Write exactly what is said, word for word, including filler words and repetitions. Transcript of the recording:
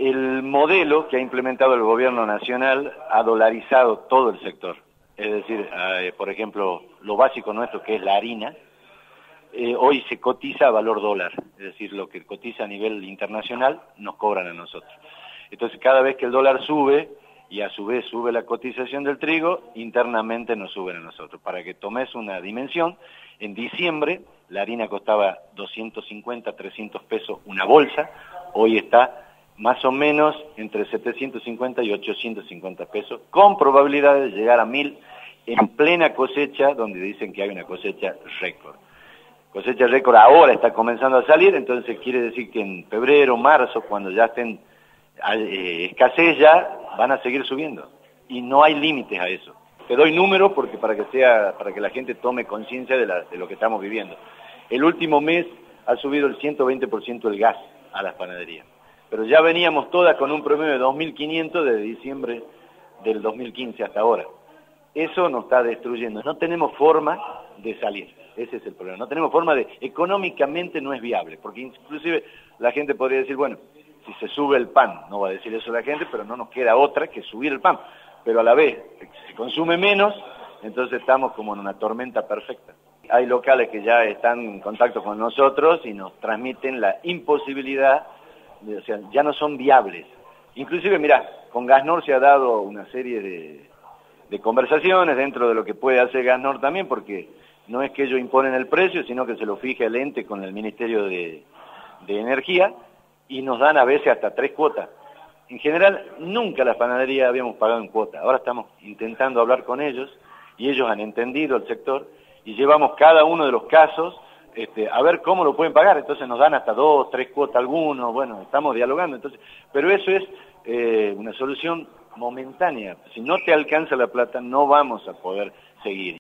El modelo que ha implementado el gobierno nacional ha dolarizado todo el sector. Es decir, eh, por ejemplo, lo básico nuestro, que es la harina, eh, hoy se cotiza a valor dólar. Es decir, lo que cotiza a nivel internacional nos cobran a nosotros. Entonces, cada vez que el dólar sube, y a su vez sube la cotización del trigo, internamente nos suben a nosotros. Para que tomes una dimensión, en diciembre la harina costaba doscientos cincuenta, trescientos pesos una bolsa, hoy está más o menos entre setecientos cincuenta y ochocientos cincuenta pesos, con probabilidad de llegar a mil en plena cosecha, donde dicen que hay una cosecha récord. Cosecha récord ahora está comenzando a salir, entonces quiere decir que en febrero, marzo, cuando ya estén eh, escasez ya, van a seguir subiendo. Y no hay límites a eso. Te doy números porque para que sea, para que la gente tome conciencia de, de lo que estamos viviendo. El último mes ha subido el ciento veinte por ciento el gas a las panaderías. Pero ya veníamos todas con un promedio de dos mil quinientos desde diciembre del dos mil quince hasta ahora. Eso nos está destruyendo. No tenemos forma de salir. Ese es el problema. No tenemos forma de... Económicamente no es viable. Porque inclusive la gente podría decir, bueno, si se sube el pan, no va a decir eso la gente, pero no nos queda otra que subir el pan. Pero a la vez, si se consume menos, entonces estamos como en una tormenta perfecta. Hay locales que ya están en contacto con nosotros y nos transmiten la imposibilidad, de, o sea, ya no son viables. Inclusive, mirá, con Gasnor se ha dado una serie de, de conversaciones dentro de lo que puede hacer Gasnor también, porque no es que ellos imponen el precio, sino que se lo fija el ente con el Ministerio de, de Energía, y nos dan a veces hasta tres cuotas. En general, nunca las panaderías habíamos pagado en cuota. Ahora estamos intentando hablar con ellos, y ellos han entendido el sector, y llevamos cada uno de los casos este, a ver cómo lo pueden pagar. Entonces nos dan hasta dos, tres cuotas algunos, bueno, estamos dialogando. Entonces, pero eso es eh, una solución momentánea. Si no te alcanza la plata, no vamos a poder seguir.